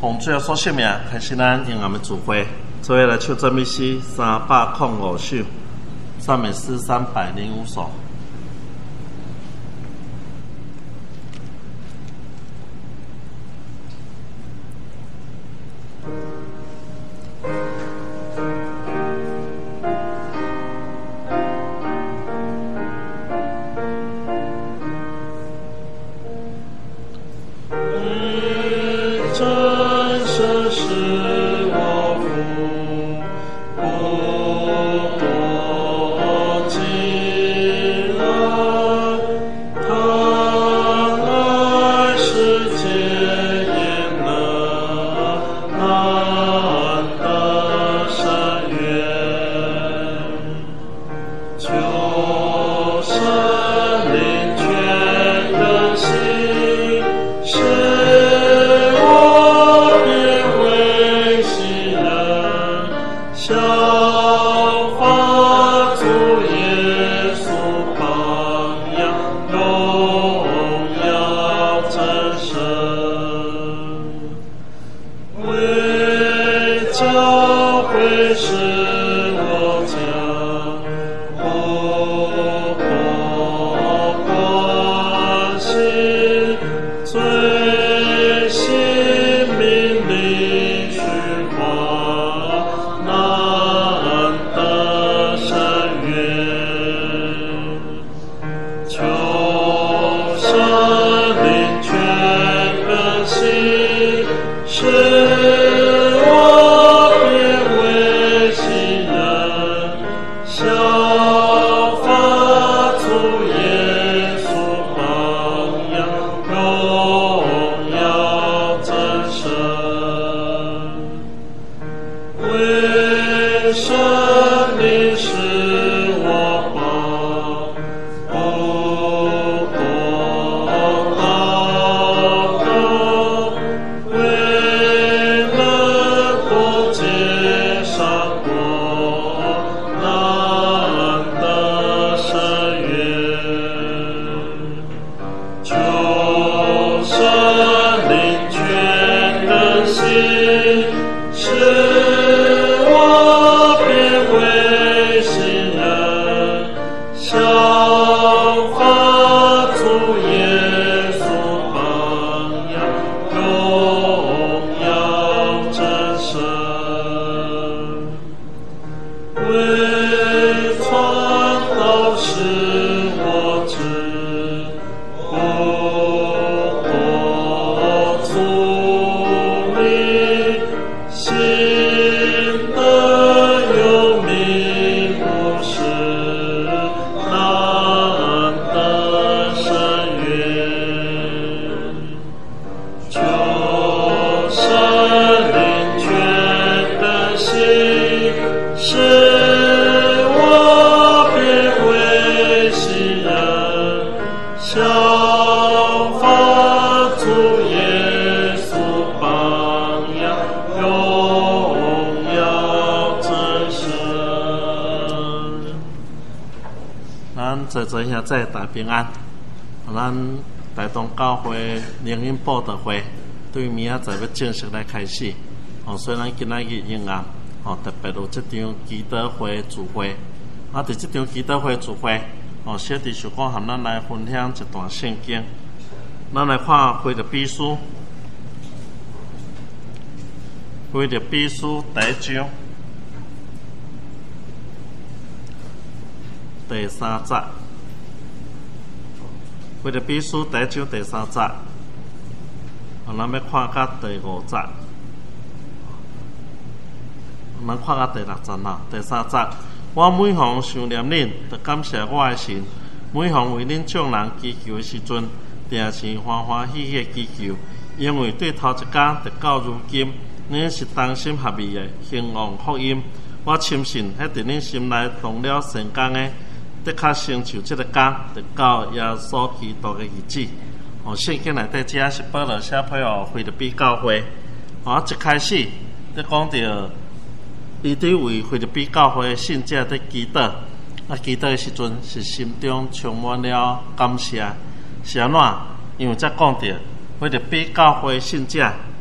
奉主耶稣圣名，开始咱永暗的聚会。做伙来唱赞美诗305首，赞美诗305首。在现在大平安，咱台东教会灵恩报道会对明仔载要正式来开始。虽然今仔日阴暗，特别有这场基督会聚会。在这场基督会聚会，小弟想讲和咱来分享一段圣经。咱来看腓立比书，腓立比书第1章第3節。腓立比書第1章第3節，咱要看到第5節，咱看到第6節啦。第3節，我每逢想念恁，就感謝我的神；每逢為恁眾人祈求的時陣，定是歡歡喜喜的祈求，因為對頭一天直到如今，恁是同心合意的興旺福音。我深信，迄佇恁心內動了成功的。的確成就這個工，直到耶穌基督的日子。聖經內底這是保羅寫俾腓立比教會。一開始，在講到伊對為腓立比教會的信者在祈禱，祈禱的時陣是心中充滿了感謝。是安怎？因為才講到腓立比教會的信者，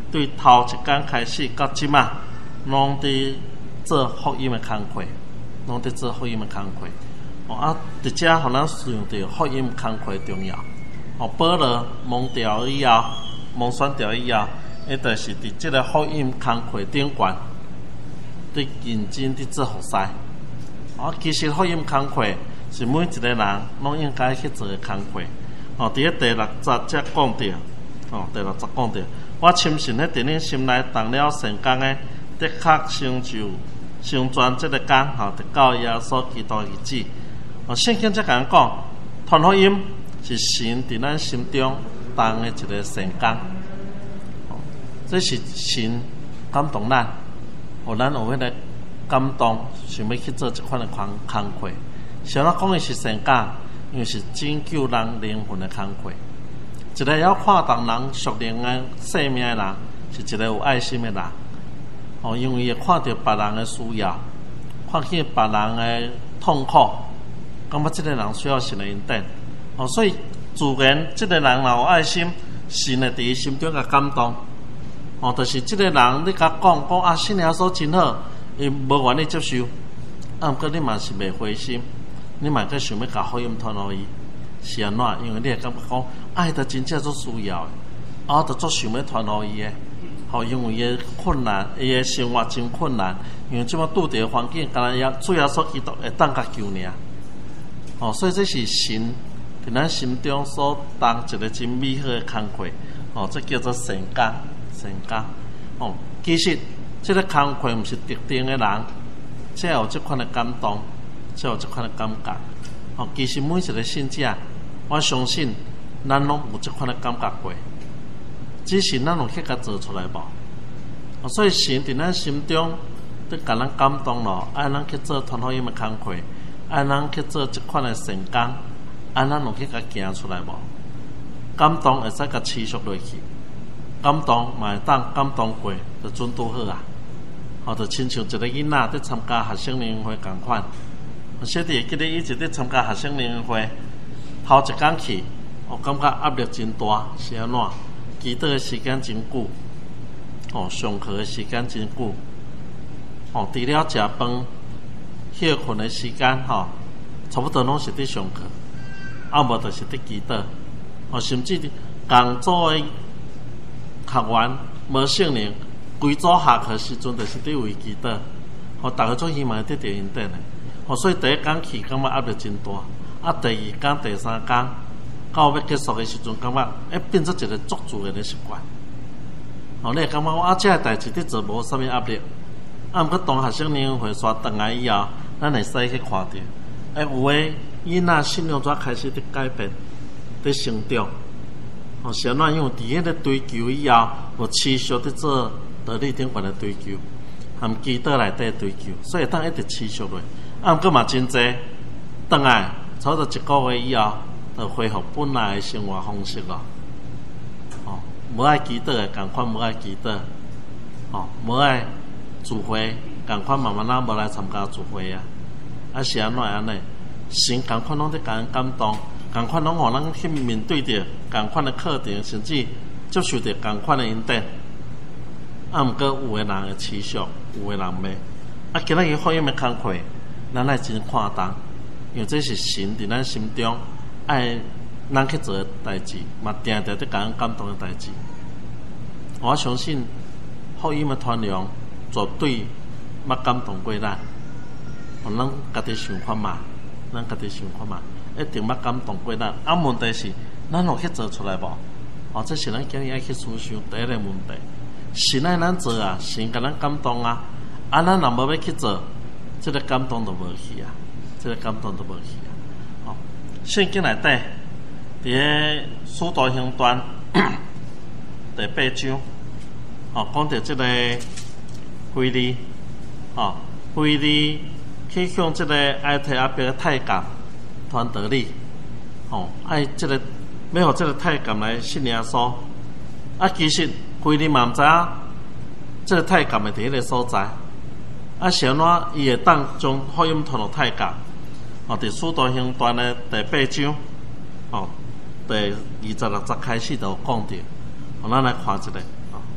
对头一天开始到即马，拢伫做福音的工课，拢伫做福音的工课。啊，伫遮互咱想到福音工课重要。保罗蒙调以后，蒙选调以后，伊就是伫即个福音工课顶悬，伫认真伫做服侍。其实福音工课是每一个人拢应该去做的工课。伫咧第6节则讲到，第6节讲到，我深信咧伫恁心内动了成功的，的确成就成全即个工，得到耶稣基督的旨。圣经则甲咱讲，传福音是神伫咱心中动的一个成功。这是神感动咱，互咱有迄个感动，想要去做这款的工课。像咱讲的是成功，因为是拯救人灵魂的工课。一个要看重人属灵的生命的人，是一个有爱心的人。因为伊会看到别人的需要，看见别人的痛苦，感觉这个人需要神的引导。所以自然这个人若有爱心，神会伫伊心中甲感动。就是这个人你甲讲啊，信耶稣真好，伊无愿意接受，毋过你嘛是袂灰心，你嘛阁想要甲福音传互伊，是安怎？因为你会感觉讲，伊着真正足需要的，着足想要传互伊的。因为伊的困难，伊的生活真困难，因为即摆拄着环境，敢若主耶稣基督会当甲救尔。所以这是神伫咱心中所当一个真美好的工课。这叫做成功，成功。其实这个工课毋是特定的人，才有这款的感动，才有这款的感觉。其实每一个信者，我相信咱拢有这款的感觉过。只是咱有去甲做出来无？所以神伫咱心中都甲咱感动咯，爱咱去做传福音的工课，爱咱去做这款的成功，爱咱有去甲行出来无？感动会使甲持续落去，感动嘛会当感动过，就准拄好啊！就亲像一个囡仔伫参加学生联欢会共款，小弟记得以前伫参加学生联欢会，头一天去，我感觉压力真大，是安怎？祈祷的时间真久，上课的时间真久，除了食饭、休困的时间，差不多拢是伫上课，无就是伫祈祷，甚至共组的学员无圣灵，规组下课时阵就是伫为祈祷，大家做希望得到引导的，所以第一天去感觉压力真大，第二天、第三天。到要结束的时阵，感觉变做一个足自然的习惯。你会感觉我这个代志伫做无啥物压力。毋过当学生联欢会刷转来以后，咱会使去看到，有诶囡仔信仰怎开始伫改变、伫成长。是安怎？因为伫迄个追求以后，有持续伫做道理顶悬的追求，含祈祷内底追求，所以当一直持续落。毋过嘛真济，转来差不多1个月以后。就恢复本来的生活方式咯。无爱祈祷的，共款无爱祈祷。无爱聚会，共款慢慢仔无来参加聚会啊。是安怎安尼？神共款拢伫甲咱感动，共款拢互咱去面对着共款的课程，甚至接受着共款的引导。毋过有的人会持续，有的人袂。今仔日福音的工课，咱爱真看重，因为这是神伫咱心中。爱咱去做的代志，嘛定定伫甲咱感动的代志。我相信福音的传扬绝对捌感动过咱。咱家己想看嘛，咱家己想看嘛，一定捌感动过咱。问题是，咱有去做出来无？这是咱今日爱去思想第一个问题。神爱咱做啊，神甲咱感动啊，咱若无要去做，这个感动就无去啊，这个感动就无去啊。圣经内底，伫个使徒行传第8章，讲到这个腓利，腓利去向这个埃提阿伯的太监传道理，爱这个要互这个太监来信耶稣。其实腓利嘛毋知影，这个太监会伫迄个所在，是安怎伊会当将福音传互太监？伫使徒行传的第8章，第26节开始就讲到，咱来看一下。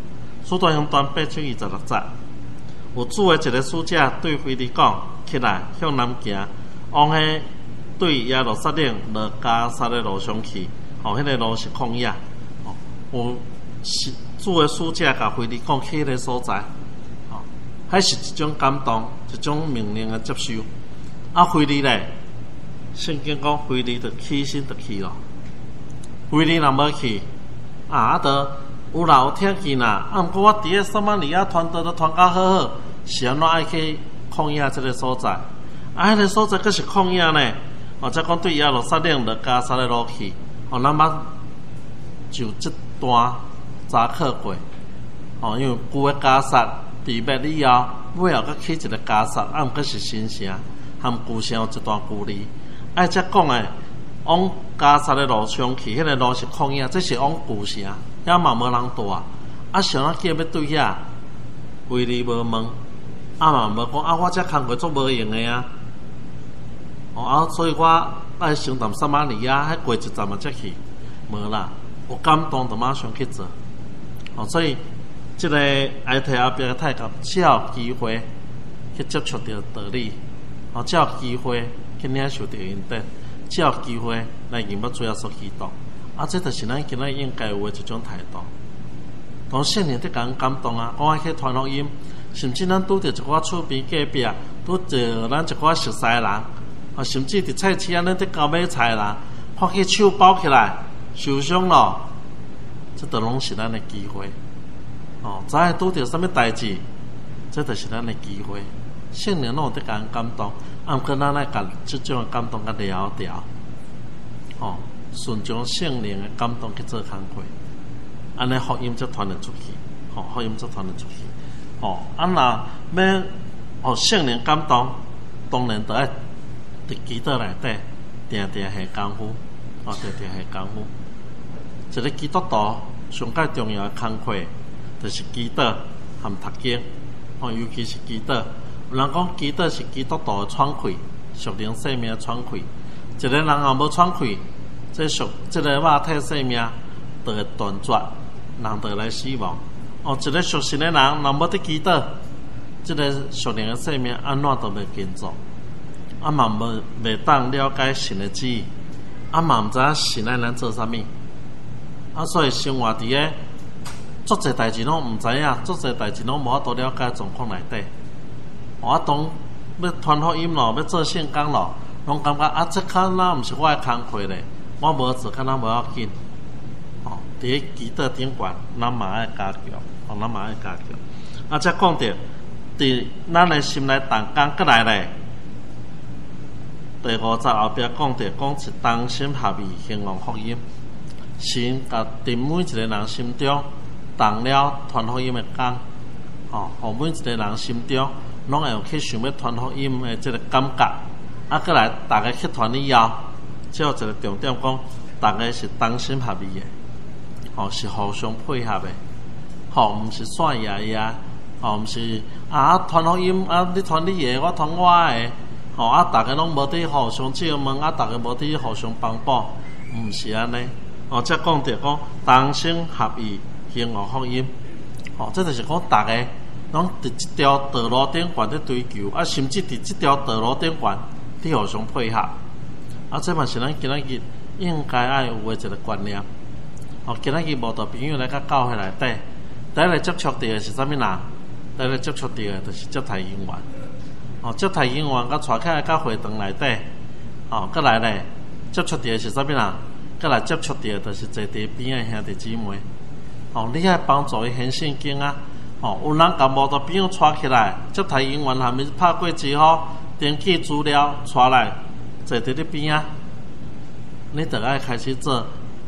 使徒行传8章26节，有主的一个使者对腓利讲，起来向南行，往迄对耶路撒冷落加撒的路上去。迄个路是旷野。有主的使者甲腓利讲去迄个所在。迄是一种感动，一种命令的接受。腓利咧，圣经讲腓利就起身就去咯。腓利若无去，就有啦有听见啦。毋过我伫个撒玛利亚传道都传甲好好，是安怎爱去旷野这个所在？迄个所在佫是旷野呢？则讲对耶路撒冷落加撒的路去。咱捌就这段查考过。因为旧的加撒。被灭以后，尾后佮起一个加撒，毋过是新城，含旧城有一段距离。则讲诶，往加撒的路上去，迄个路是旷野，这是往旧城，遐嘛无人住。想咱叫要对遐，腓利无问，嘛无讲我这工课做无用诶啊。所以我爱先到撒玛利亚，迄过一站嘛才去，无啦，有感动就马上去做。所以。这个埃提阿比的太监，只要有机会去接触到道理，只要有机会去领受到恩典，只要有机会来认要主耶稣基督，这就是咱今仔应该有的一种态度。当圣灵在甲咱感动讲爱去传福音，甚至咱拄着一寡厝边隔壁，拄着咱一寡熟悉的人，甚至伫菜市啊，咱在交买菜的人，看去手包起来受伤了，这都拢是咱的机会。知影拄着什么代志，这就是咱的机会。圣灵拢有在甲咱感动，毋过咱来甲这种的感动甲了掉，顺从圣灵的感动去做工课，安尼福音才传得出去，福音才传得出去。若要圣灵感动，当然得爱伫基督内底定定下功夫，定定下功夫。一个基督徒上较重要的工课。就是基督和读经，尤其是基督。有人讲基督是基督徒的喘气，属灵生命的喘气。一个人若无喘气，这个肉体生命就会断绝，人就会来死亡。一个属神的人若无得基督，这个属灵的生命安怎都袂建造，嘛袂当了解神的旨意，嘛毋知影神爱咱做啥物。所以生活伫个。做侪代志拢毋知影，做侪代志拢无法度了解状况内底。当要传福音咯，要做圣工咯，拢感觉这较哪毋是我的工课咧，我无做，较哪无要紧。伫个基督顶悬，咱嘛爱加强，咱嘛爱加强。则讲着，伫咱的心内动工过来咧。第5节后壁讲着，讲是同心合意兴旺福音，神甲伫每一个人心中。动了传福音的工，互每一个人心中拢会有去想要传福音的这个感觉，过来大家去传以后，只有一个重点讲，大家是同心合意的，是互相配合的，毋是算爷爷，毋是传福音你传你的，我传我的，大家拢无伫互相借问，大家无伫互相帮补，毋是安尼，则讲着讲同心合意。兴旺福音，这就是讲大家拢伫这条道路顶悬在追求，甚至伫这条道路顶悬伫互相配合，这嘛是咱今仔日应该爱有的一个观念。今仔日无道朋友来到教会内底，第一个接触到的是啥物人？第一个接触到的就是接待人员。接待人员甲带起来到会堂内底，过来咧接触到的是啥物人？过来接触到的就是坐伫边的兄弟姊妹。你爱帮助伊献圣经啊！有人甲无道朋友带起来，接待人员下面拍过之后，登记资料带来，坐伫你边啊！你就爱开始做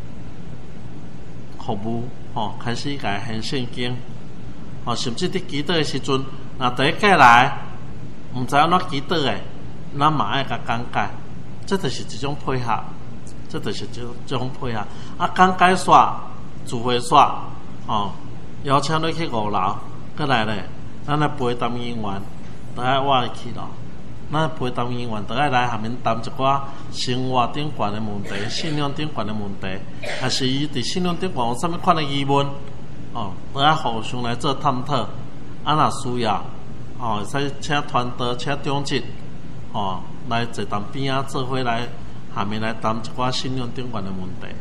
服务，开始甲献圣经，甚至伫祈祷的时阵，若第一过来，毋知影怎祈祷的，咱嘛爱甲讲解，这就是一种配合，这就是一种配合。讲解煞、聚会煞。邀请你去5楼，过来咧，咱来陪谈人员，就爱我去咯。咱陪谈人员就爱来下面谈一寡生活顶悬的问题、信仰顶悬的问题，还是伊伫信仰顶悬有啥物款的疑问， 都要互相来做探讨，若需要，会使请团队、请长职，来坐当边仔做伙来下面来谈一寡信用顶悬的问题。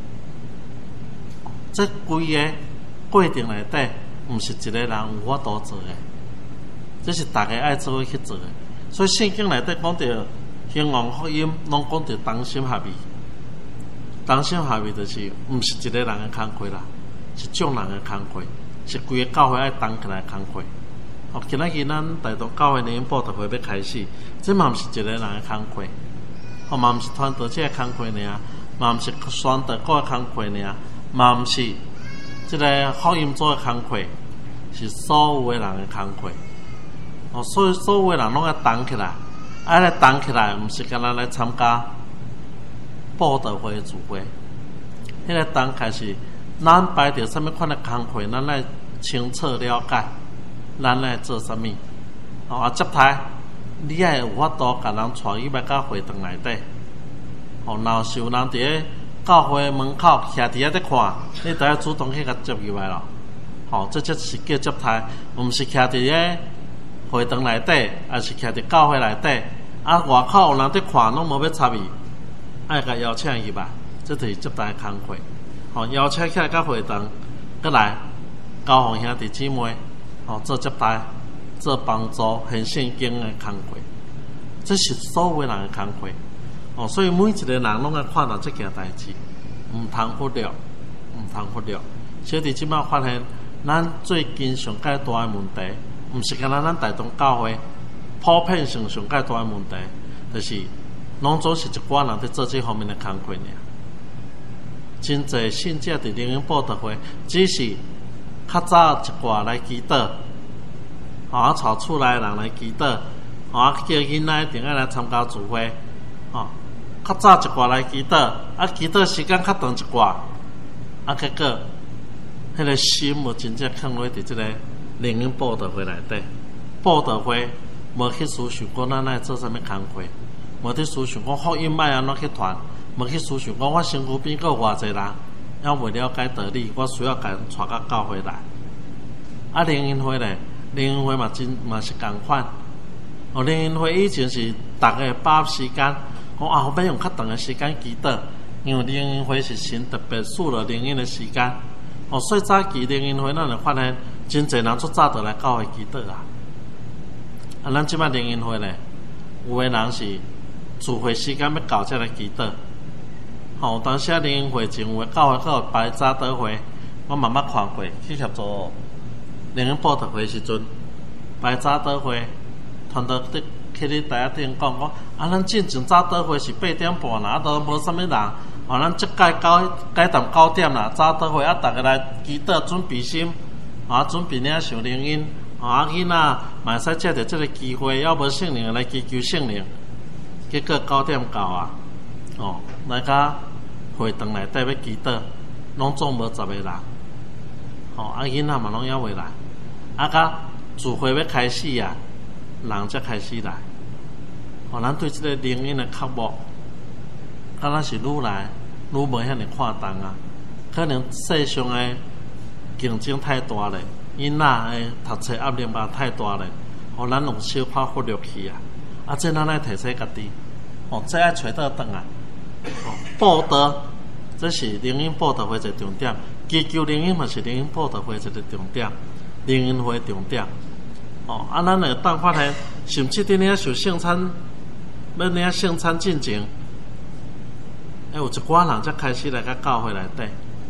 这规个过程内底，毋是一个人有法度做的，这是大家爱做伙去做的。所以圣经内底讲到兴旺福音，拢讲到同心合意。同心合意就是毋是一个人的工课啦，是众人的工课，是规个教会爱同起来工课。今仔日咱大同教会灵恩布道会要开始，这嘛毋是一个人的工课，嘛毋是团队这个工课尔，嘛毋是选择个工课尔，嘛毋是这个福音组的工课，是所有的人的工课。所以所有的人拢要同起来，爱来同起来，毋是干那来参加布道会的聚会。迄个同开是咱排着什么款的工课，咱来清楚了解。咱来做啥物？接待你爱有法度，甲人带伊来到会堂内底。若是有人伫咧教会门口徛伫遐咧看，你就要主动去甲接入来咯。这就是叫接待，毋是徛伫咧会堂内底，也是徛伫教会内底。外口有人伫看，拢无要插伊，爱甲邀请伊吧。这就是接待工课。邀请起来到会堂，过来交互兄弟姊妹。做接待、做帮助、献圣经的工课，这是所有人的工课。所以每一个人拢要看到这件代志，毋通忽略，毋通忽略。小弟即摆发现，咱最近上介大的问题，毋是干那咱大同教会普遍上介大的问题，就是拢总是一寡人伫做这方面的工课尔。真侪信者伫灵恩布道会，只是较早一挂来祈祷，带厝内人来祈祷，叫囡仔一定要来参加聚会，较早一挂来祈祷，祈祷时间较长一挂，结果迄个心无真正放落伫即个灵恩布道会内底，布道会无去思想讲咱来做啥物工课，无去思想讲福音要安怎去传，无去思想讲我身躯边有偌济人。要未了解道理，我需要甲人带到教会来。灵恩会咧，灵恩会嘛是共款。灵恩会以前是逐个把握时间，讲我要用较长的时间祈祷，因为灵恩会是神特别赐了灵恩的时间。所以早期灵恩会咱就发现，真侪人足早就来教会祈祷啊。咱即摆灵恩会咧，有个人是聚会时间要到才来祈祷。当时灵恩会前有教会还有排早祷会，我慢慢看过，去协助灵恩布道会时阵，排早祷会，团队去你台仔顶讲，咱进前早祷会是8点半啦，都无啥物人，咱即改淡9点啦，早祷会逐个来祈祷准备心，准备领受灵恩，囡仔嘛会使借着即个机会，要无圣灵来祈求圣灵，结果9点到啊，来甲会堂内底要祈祷，拢总无10个人，囡仔嘛拢还未来，甲聚会要开始啊，人才开始来，咱对即个灵恩的渴慕，敢若是愈来愈无遐尼看重啊，可能世上的竞争太大咧，囡仔的读册压力嘛太大咧，咱有小可忽略去啊，这咱来提醒家己，这爱找倒转来。布道，这是灵恩布道会一个重点，祈求灵恩嘛是灵恩布道会一个重点，灵恩会重点。咱会当发现，甚至伫遐受圣餐，要遐圣餐进前，有一寡人才开始来甲教会内底，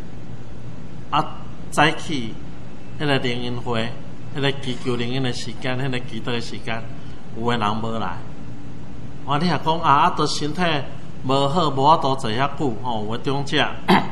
早起迄个灵恩会，迄个祈求灵恩的时间，迄个祈祷的时间，有个人无来。你若讲都身体无好，无法度坐遐久，有个长者，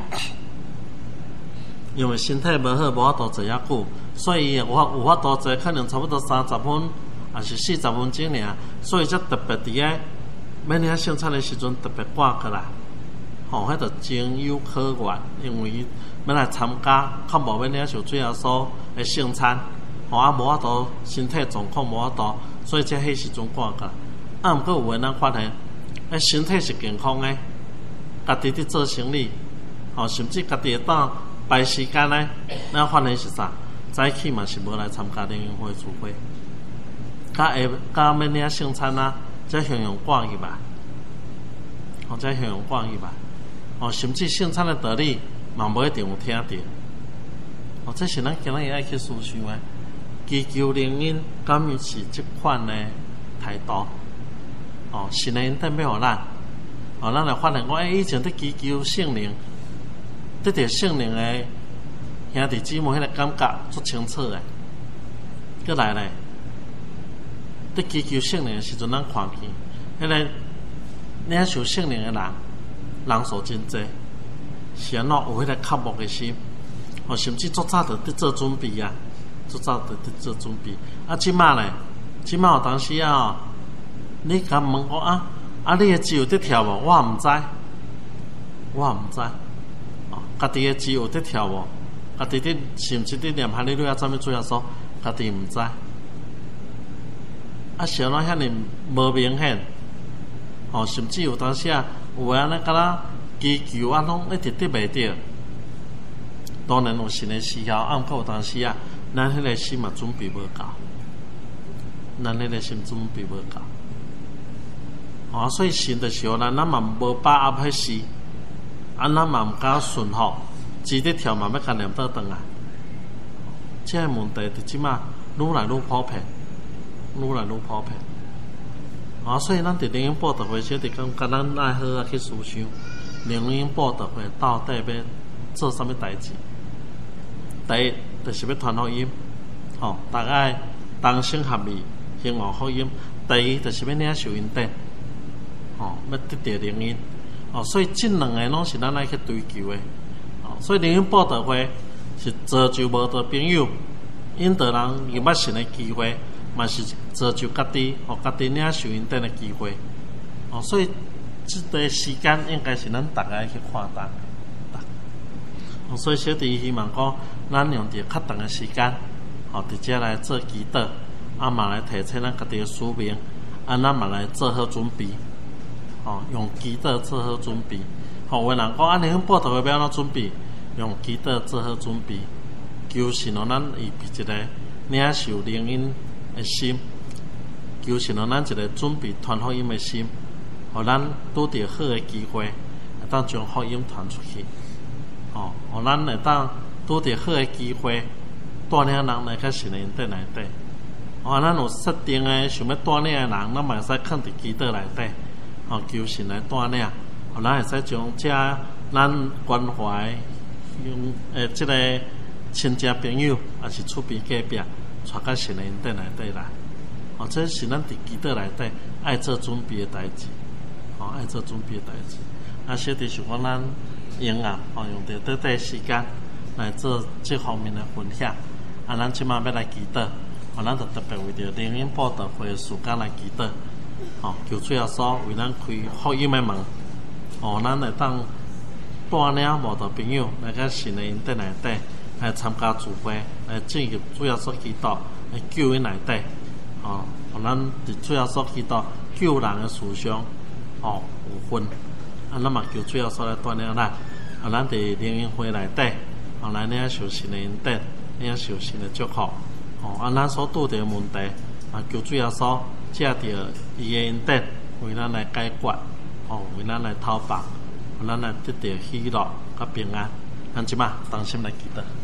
因为身体无好，无法度坐遐久，所以有法度坐，可能差不多30分，还是40分钟尔，所以才特别伫个每年圣餐的时阵特别赶过来，迄就情有可原，因为要来参加，较无要领受最后所的圣餐，无法度身体状况无法度，所以才迄时阵赶过来。毋过有个人发现。身体是健康的，家己伫做生意，甚至家己会当排时间呢，咱反正是啥？早起嘛是无来参加联谊会聚会，甲要领圣餐啊，才向阳挂去吧，才向阳挂去吧，甚至圣餐的道理嘛无一定有听到，这是咱今日爱去思想的。祈求灵恩，敢于是这款的态度，神的恩典要互咱，咱来发现讲，以前伫祈求圣灵，得到圣灵的兄弟姊妹迄个感觉足清楚的。过来咧，伫祈求圣灵的时阵，咱看见迄个领受圣灵的人数真济，是安怎有迄个渴慕的心，甚至足早就伫做准备啊。做早就伫做准备，即马咧，即马有当时啊，你甲问我你的肌有伫跳无？我毋知，家己的肌有伫跳无？家己伫是毋是伫念哈利路亚怎么主要说？家己毋知，是安怎遐尼无明显？甚至有当时有安尼敢若祈求拢一直得袂着。当然有神的时候，毋过有当时咱迄个心嘛准备无够，咱迄个心准备无够，所以神就是互咱嘛无把握迄时，咱嘛毋敢顺服，只伫跳嘛要甲念倒转啊。这个问题伫即马愈来愈普遍，所以咱伫灵恩布道会，小弟感觉咱爱好去思想，灵恩布道会到底要做啥物代志？第一，就是要传福音，大家同心合意，兴旺福音。第二，就是要领受恩典，要得到灵恩。所以这两个拢是咱爱去追求的。所以灵恩布道会是造就无道朋友，引导人入捌神的机会，嘛是造就家己，互家己领受恩典的机会。所以这个时间应该是咱大家去看重。所以小弟希望讲，咱用伫较长的时间，直接来做祈祷，嘛来提醒咱家己的使命，咱嘛来做好准备，用祈祷做好准备。有的人讲，灵恩布道会要安怎准备？用祈祷做好准备，求神让咱预备一个领受灵恩的心，求神让咱一个准备传福音的心，互咱拄到好的机会，会当将福音传出去。互咱会当拄到好的机会，带领人来到神的恩典内底。咱有设定的想要带领的人，咱嘛会使放伫祈祷内底，求神来带领，咱会使将咱关怀用即个亲戚朋友，也是厝边隔壁，带到神的恩典内底来。这是咱伫祈祷内底爱做准备的代志，爱做准备的代志。小弟想讲咱用用到短短时间来做这方面的分享。咱即马要来祈祷，咱就特别为着灵恩布道会的时间来祈祷。求主耶稣为咱开福音的门，咱会当带领无道朋友来到神的恩典内底来参加聚会，来进入主耶稣基督的救恩内底。咱伫主耶稣基督救人的事上，有份。咱嘛求主耶稣来带领咱，咱伫灵恩会内底，来领受神的恩典，领受神的祝福。咱所拄着问题，求主耶稣借着伊的恩典为咱来解决，为咱来讨办，咱来得到喜乐甲平安。咱即马同心来祈祷。